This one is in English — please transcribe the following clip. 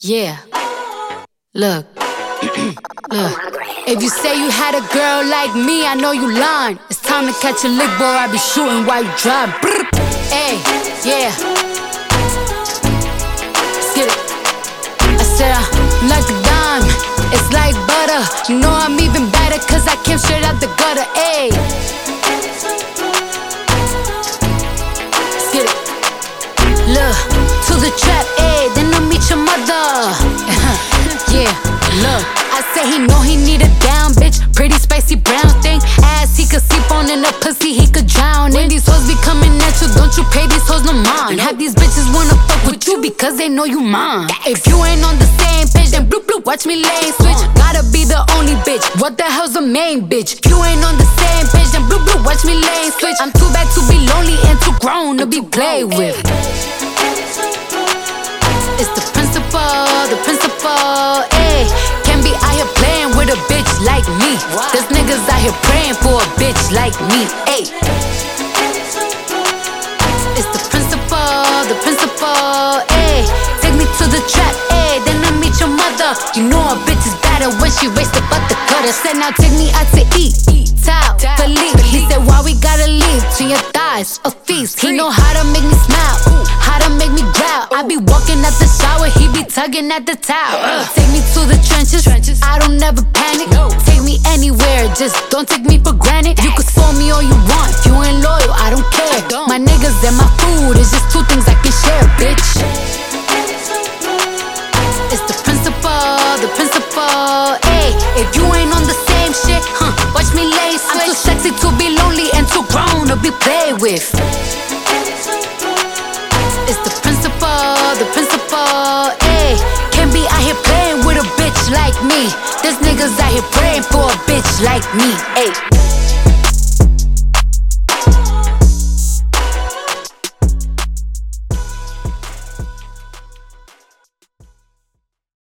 Yeah, look, look. If you say you had a girl like me, I know you lying. It's time to catch a lick, boy. I be shooting while you drive. Hey, yeah. Let's get it. I said I'm like a dime, it's like butter. You know I'm even better, cause I came straight out the gutter. Ayy. Let's get it. Look, to the trap, ayy, then I'll meet your mother. Yeah, look, I say he know he need a down bitch, pretty spicy brown thing. Ass he could sleep on, in a pussy he could drown in. When these hoes be coming at you, don't you pay these hoes no mind. Have these bitches wanna fuck with you because they know you mine. If you ain't on the same page, then bloop bloop, watch me lane switch. Gotta be the only bitch, what the hell's the main bitch? If you ain't on the same page, then bloop bloop, watch me lane switch. I'm too bad to be lonely and too grown to be played with. It's the principal, ayy. Can't be out here playing with a bitch like me. There's niggas out here praying for a bitch like me, ayy. It's the principal, ayy. Take me to the trap, ayy, then I meet your mother. You know a bitch is better when she raised the butter cutter. Said now take me out to eat, Tal, Philippe. He said why we gotta leave to your thighs, a feast. He know how to make me smile, how to make me growl. I be walking out the shower, he be tugging at the towel. Take me to the trenches, I don't never panic. Take me anywhere, just don't take me for granted. You could spoil me all you want, if you ain't loyal, I don't care. My niggas and my food is just two things I can share, bitch. It's the principal, ayy. If you ain't on the same shit, watch me lay switch. I'm too sexy to be lonely and too grown to be played with. It's the principal, ayy. Can't be out here playing with a bitch like me. There's niggas out here praying for a bitch like me, ayy.